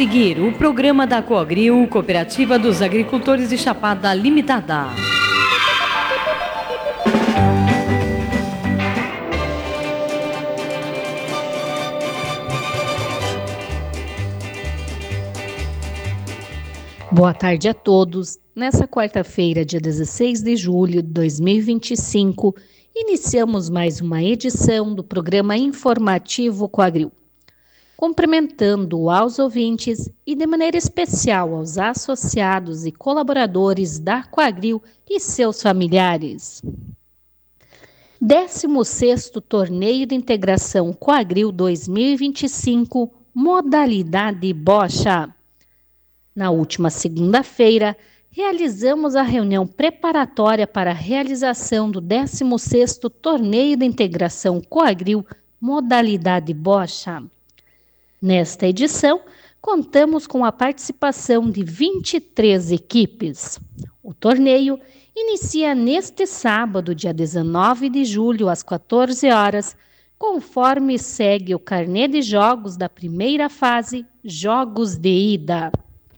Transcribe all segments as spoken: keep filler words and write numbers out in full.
seguir o programa da Coagril, Cooperativa dos Agricultores de Chapada Limitada. Boa tarde a todos. Nessa quarta-feira, dia dezesseis de julho de dois mil e vinte e cinco, iniciamos mais uma edição do programa informativo Coagril. Cumprimentando aos ouvintes e de maneira especial aos associados e colaboradores da Coagril e seus familiares. décimo sexto Torneio de Integração Coagril dois mil e vinte e cinco, modalidade bocha. Na última segunda-feira, realizamos a reunião preparatória para a realização do décimo sexto Torneio de Integração Coagril, modalidade bocha. Nesta edição, contamos com a participação de vinte e três equipes. O torneio inicia neste sábado, dia dezenove de julho, às quatorze horas, conforme segue o carnê de jogos da primeira fase, Jogos de Ida.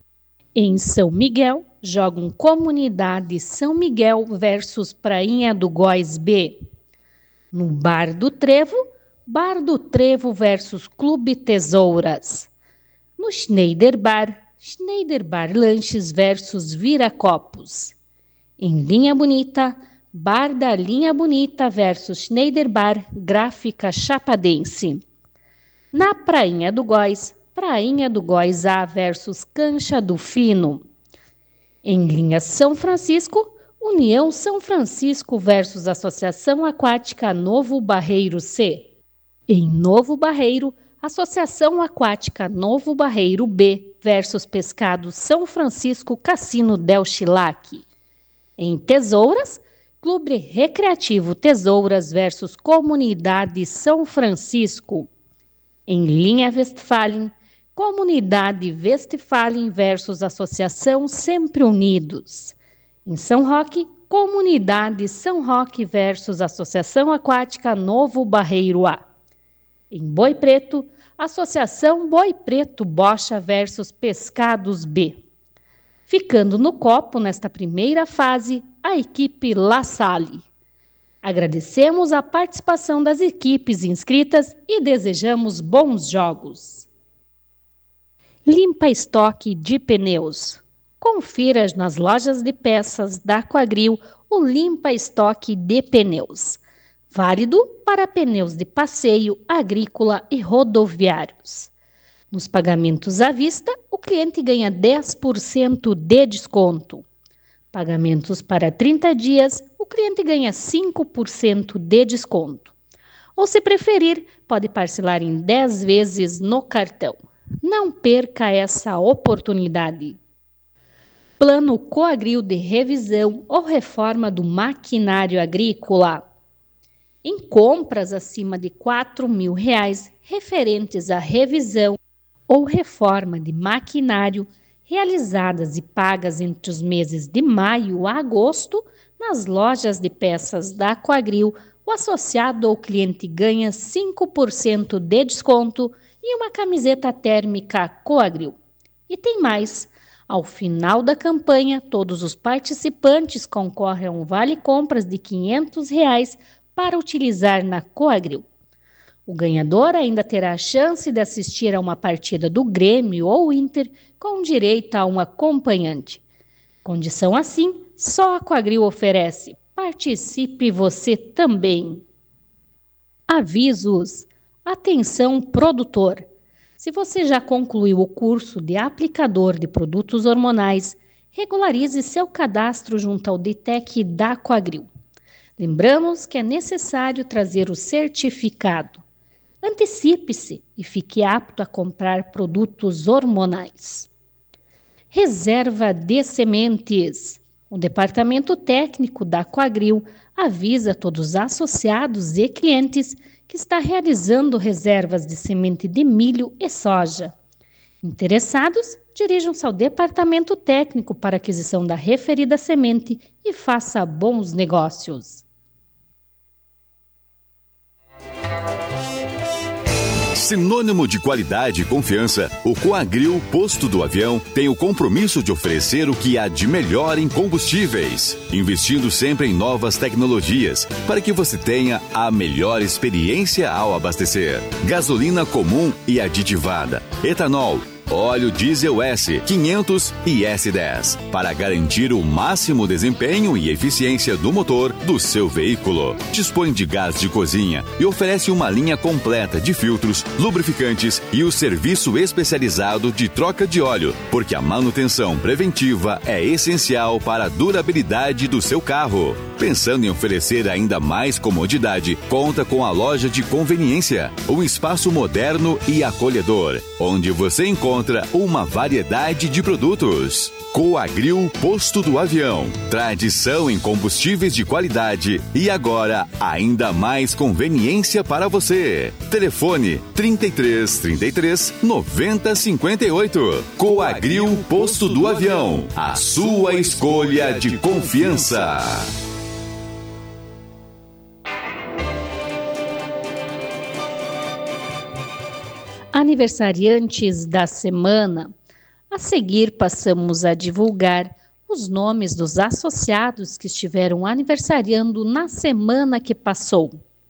Em São Miguel, jogam Comunidade São Miguel versus Prainha do Góis B. No Bar do Trevo, Bar do Trevo versus Clube Tesouras. No Schneider Bar, Schneider Bar Lanches versus Viracopos. Em Linha Bonita, Bar da Linha Bonita versus Schneider Bar Gráfica Chapadense. Na Prainha do Góis, Prainha do Góis A versus Cancha do Fino. Em Linha São Francisco, União São Francisco versus Associação Aquática Novo Barreiro C. Em Novo Barreiro, Associação Aquática Novo Barreiro B versus Pescado São Francisco Cassino Del Chilac. Em Tesouras, Clube Recreativo Tesouras versus Comunidade São Francisco. Em Linha Westfalen, Comunidade Westfalen versus Associação Sempre Unidos. Em São Roque, Comunidade São Roque versus Associação Aquática Novo Barreiro A. Em Boi Preto, Associação Boi Preto Bocha versus Pescados B. Ficando no copo nesta primeira fase, a equipe La Salle. Agradecemos a participação das equipes inscritas e desejamos bons jogos. Limpa estoque de pneus. Confira nas lojas de peças da Coagril o limpa estoque de pneus. Válido para pneus de passeio, agrícola e rodoviários. Nos pagamentos à vista, o cliente ganha dez por cento de desconto. Pagamentos para trinta dias, o cliente ganha cinco por cento de desconto. Ou, se preferir, pode parcelar em dez vezes no cartão. Não perca essa oportunidade. Plano Coagril de revisão ou reforma do maquinário agrícola. Em compras acima de quatro mil reais referentes à revisão ou reforma de maquinário realizadas e pagas entre os meses de maio a agosto, nas lojas de peças da Coagril, o associado ou cliente ganha cinco por cento de desconto e uma camiseta térmica Coagril. E tem mais! Ao final da campanha, todos os participantes concorrem a um vale-compras de quinhentos reais para utilizar na Coagril. O ganhador ainda terá a chance de assistir a uma partida do Grêmio ou Inter com direito a um acompanhante. Condição assim, só a Coagril oferece. Participe você também. Avisos. Atenção, produtor. Se você já concluiu o curso de aplicador de produtos hormonais, regularize seu cadastro junto ao DETEC da Coagril. Lembramos que é necessário trazer o certificado. Antecipe-se e fique apto a comprar produtos hormonais. Reserva de sementes. O Departamento Técnico da Coagril avisa todos os associados e clientes que está realizando reservas de semente de milho e soja. Interessados, dirijam-se ao Departamento Técnico para aquisição da referida semente e faça bons negócios. Sinônimo de qualidade e confiança, o Coagril Posto do Avião tem o compromisso de oferecer o que há de melhor em combustíveis, investindo sempre em novas tecnologias para que você tenha a melhor experiência ao abastecer. Gasolina comum e aditivada, etanol, óleo diesel S quinhentos e S dez, para garantir o máximo desempenho e eficiência do motor do seu veículo. Dispõe de gás de cozinha e oferece uma linha completa de filtros, lubrificantes e o serviço especializado de troca de óleo, porque a manutenção preventiva é essencial para a durabilidade do seu carro. Pensando em oferecer ainda mais comodidade, conta com a loja de conveniência, um espaço moderno e acolhedor, onde você encontra uma variedade de produtos. Coagril Posto do Avião. Tradição em combustíveis de qualidade e agora ainda mais conveniência para você. Telefone trinta e três, trinta e três, noventa, cinquenta e oito. Coagril Posto do Avião. A sua escolha de confiança. Aniversariantes da semana. A seguir, passamos a divulgar os nomes dos associados que estiveram aniversariando na semana que passou.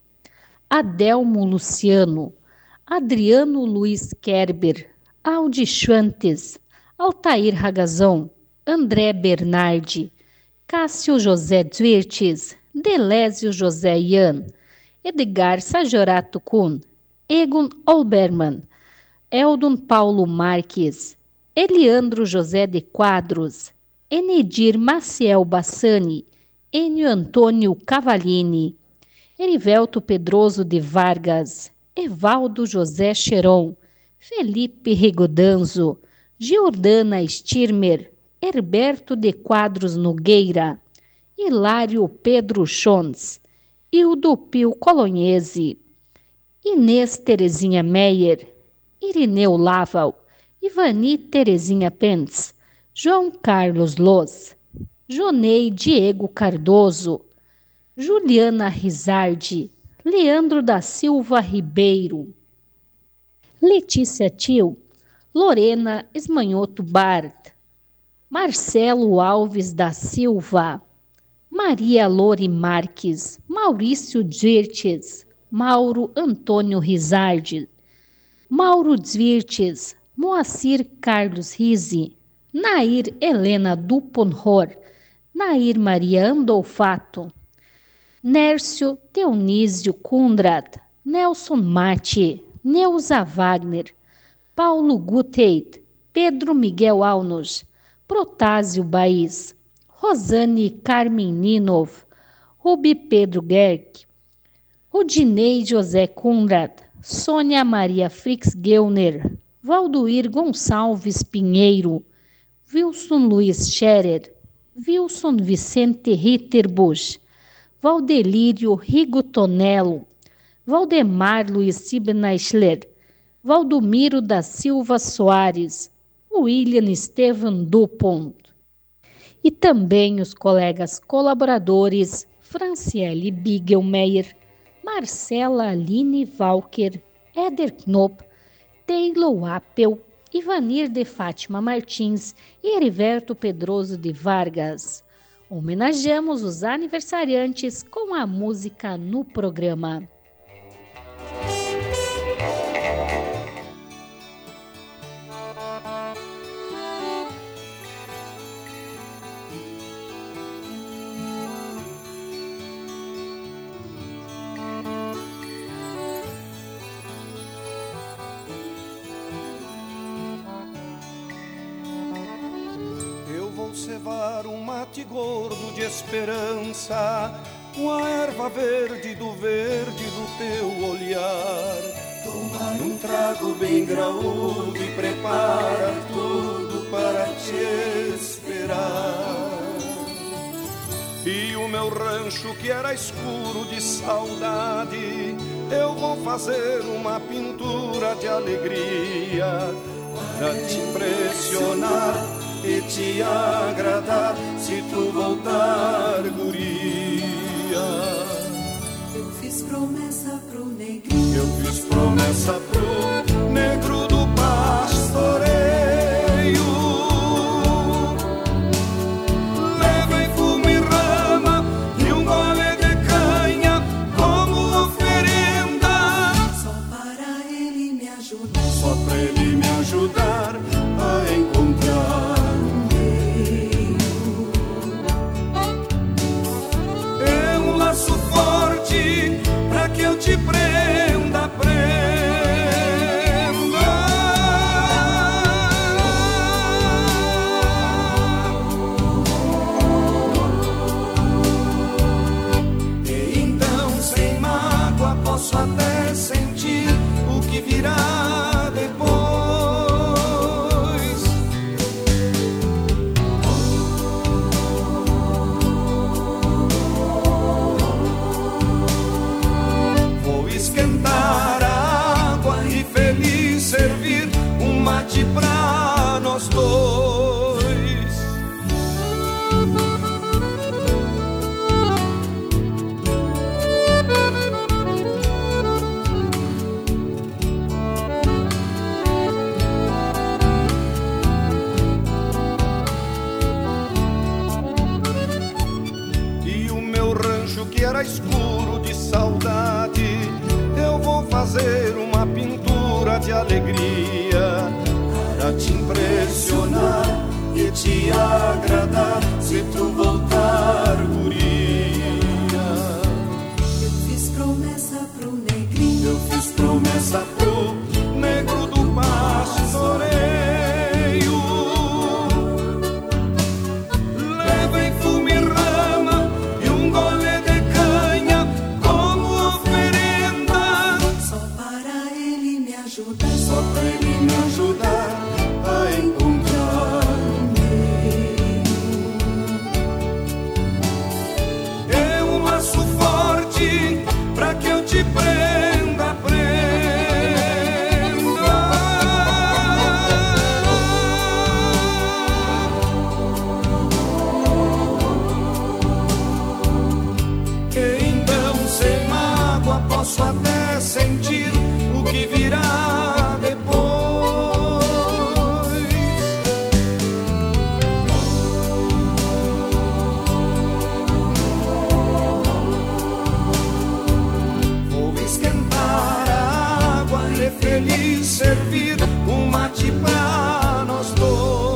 Adelmo Luciano, Adriano Luiz Kerber, Aldi Schwantes, Altair Ragazon, André Bernardi, Cássio José Zwirtes, Delésio José Ian, Edgar Sajorato Kuhn, Egon Olbermann, Eldon Paulo Marques, Eliandro José de Quadros, Enedir Maciel Bassani, Enio Antônio Cavalini, Erivelto Pedroso de Vargas, Evaldo José Cheron, Felipe Rigodanzo, Giordana Stirmer, Herberto de Quadros Nogueira, Hilário Pedro Chons, Hildo Pio Colognese, Inês Terezinha Meyer, Irineu Laval, Ivani Terezinha Pence, João Carlos Loz, Jonei Diego Cardoso, Juliana Rizardi, Leandro da Silva Ribeiro, Letícia Tio, Lorena Esmanhoto Bart, Marcelo Alves da Silva, Maria Lore Marques, Maurício Dirtes, Mauro Antônio Rizardi, Mauro Zwirtes, Moacir Carlos Rizzi, Nair Helena Duponhor, Nair Maria Andolfato, Nércio Dionísio Kundrad, Nelson Mate, Neuza Wagner, Paulo Guteit, Pedro Miguel Alnos, Protásio Baís, Rosane Carmen Ninov, Rubi Pedro Gerck, Rudinei José Kundrad, Sônia Maria Frix Geuner, Valduir Gonçalves Pinheiro, Wilson Luiz Scherer, Wilson Vicente Ritterbusch, Valdelírio Rigo Tonello, Valdemar Luiz Sibneichler, Valdomiro da Silva Soares, William Estevan Dupont. E também os colegas colaboradores Franciele Bigelmeier, Marcela Aline Walker, Éder Knop, Taylor Appel, Ivanir de Fátima Martins e Heriberto Pedroso de Vargas. Homenageamos os aniversariantes com a música no programa. Cevar um mate gordo de esperança, com a erva verde do verde do teu olhar. Tomar um trago bem graúdo e preparar tudo para te esperar. E o meu rancho que era escuro de saudade, eu vou fazer uma pintura de alegria para te impressionar e te agradar se tu voltar, guria. Eu fiz promessa pro pro negrinho. Eu fiz promessa pro negro do pastoreio. Levei fumo e rama e um gole de canha como oferenda. Só para ele me ajudar, só para ele me ajudar a encontrar um meio. É um laço forte pra que eu te prenda, prenda. E então, sem mágoa, posso até sentir o que virá depois. Vou esquentar a água e feliz servir um mate pra nós dois. E o meu rancho que era escuro de saudade, eu vou fazer uma pintura de alegria para te impressionar e te agradar se tu voltar, guria. Eu fiz promessa pro negrinho, eu fiz promessa pro negro do pastoreio. Levei fumo e rama e um gole de canha como oferenda. Só para ele me ajudar, só para ele me ajudar a encontrar um meio. É um laço forte pra que eu te prenda, prenda. E então, sem mágoa, posso até sentir o que virá depois. Vou esquentar a água e feliz servir um mate pra nós dois.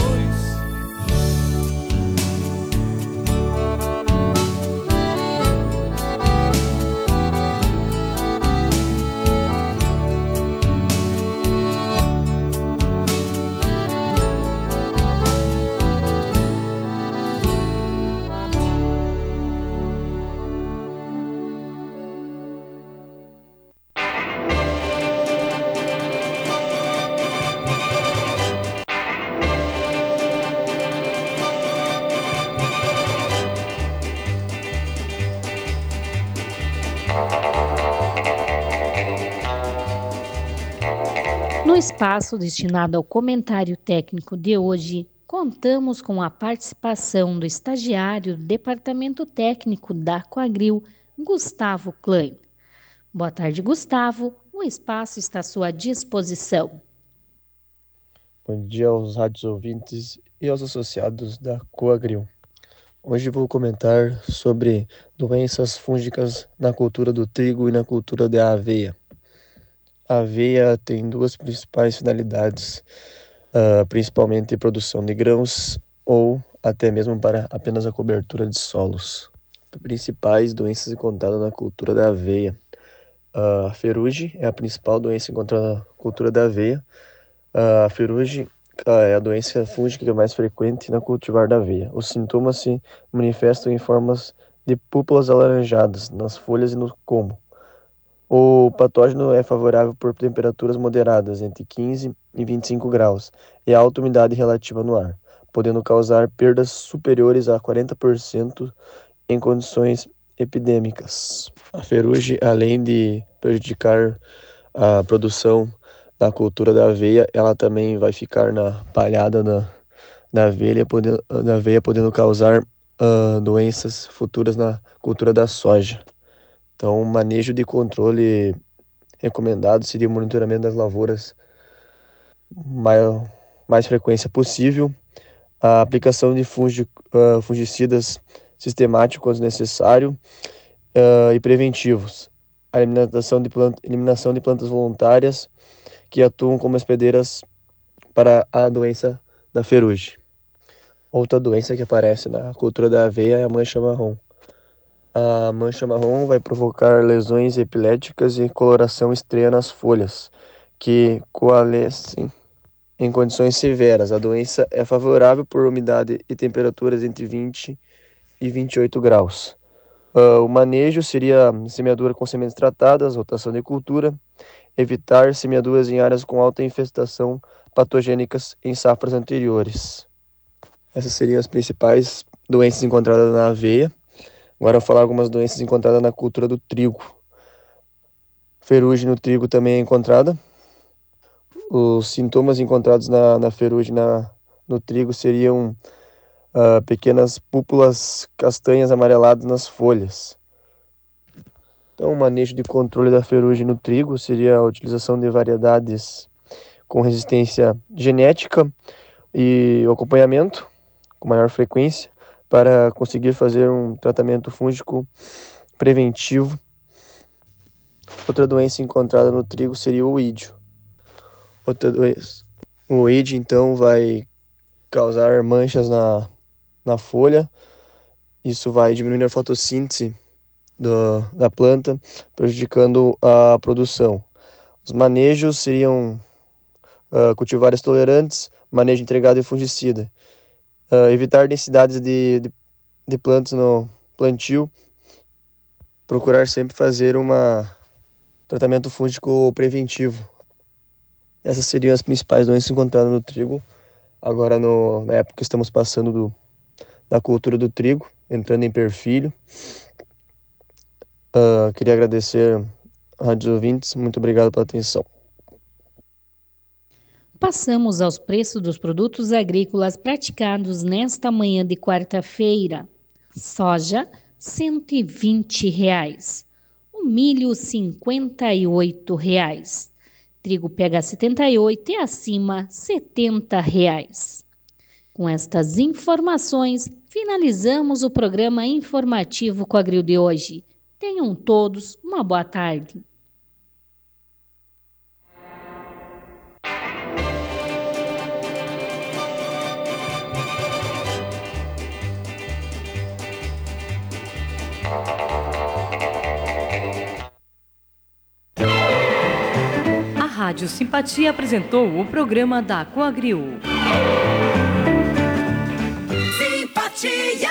No espaço destinado ao comentário técnico de hoje, contamos com a participação do estagiário do Departamento Técnico da Coagril, Gustavo Klein. Boa tarde, Gustavo. O espaço está à sua disposição. Bom dia aos rádios ouvintes e aos associados da Coagril. Hoje vou comentar sobre doenças fúngicas na cultura do trigo e na cultura da aveia. A aveia tem duas principais finalidades, uh, principalmente produção de grãos ou até mesmo para apenas a cobertura de solos. Principais doenças encontradas na cultura da aveia. Uh, a ferrugem é a principal doença encontrada na cultura da aveia. Uh, a ferrugem uh, é a doença fúngica mais frequente na cultivar da aveia. Os sintomas se manifestam em formas de púpulas alaranjadas nas folhas e no colmo. O patógeno é favorável por temperaturas moderadas, entre quinze e vinte e cinco graus, e alta umidade relativa no ar, podendo causar perdas superiores a quarenta por cento em condições epidêmicas. A ferrugem, além de prejudicar a produção da cultura da aveia, ela também vai ficar na palhada da, da, aveia, podendo, da aveia, podendo causar uh, doenças futuras na cultura da soja. Então, o manejo de controle recomendado seria o monitoramento das lavouras mais, mais frequência possível, a aplicação de fungi, uh, fungicidas sistemáticos quando necessário uh, e preventivos, a eliminação de, planta, eliminação de plantas voluntárias que atuam como hospedeiras para a doença da ferrugem. Outra doença que aparece na cultura da aveia é a mancha marrom. A mancha marrom vai provocar lesões epiléticas e coloração estranha nas folhas, que coalescem em condições severas. A doença é favorável por umidade e temperaturas entre vinte e vinte e oito graus. Uh, o manejo seria semeadura com sementes tratadas, rotação de cultura, evitar semeaduras em áreas com alta infestação patogênicas em safras anteriores. Essas seriam as principais doenças encontradas na aveia. Agora eu vou falar algumas doenças encontradas na cultura do trigo. Ferrugem no trigo também é encontrada. Os sintomas encontrados na, na ferrugem na, no trigo seriam uh, pequenas púpulas castanhas amareladas nas folhas. Então, o manejo de controle da ferrugem no trigo seria a utilização de variedades com resistência genética e acompanhamento com maior frequência para conseguir fazer um tratamento fúngico preventivo. Outra doença encontrada no trigo seria o oídio. Outra doença. O oídio, então, vai causar manchas na, na folha. Isso vai diminuir a fotossíntese do, da planta, prejudicando a produção. Os manejos seriam uh, cultivares tolerantes, manejo integrado e fungicida. Uh, evitar densidades de, de, de plantas no plantio. Procurar sempre fazer um tratamento fúngico preventivo. Essas seriam as principais doenças encontradas no trigo. Agora, no, na época que estamos passando do, da cultura do trigo, entrando em perfilho. Uh, queria agradecer a rádios ouvintes. Muito obrigado pela atenção. Passamos aos preços dos produtos agrícolas praticados nesta manhã de quarta-feira. Soja, cento e vinte reais. O milho, cinquenta e oito reais. Trigo P H setenta e oito e acima, setenta reais. Com estas informações, finalizamos o programa informativo Coagril de hoje. Tenham todos uma boa tarde. A Rádio Simpatia apresentou o programa da Coagril. Simpatia!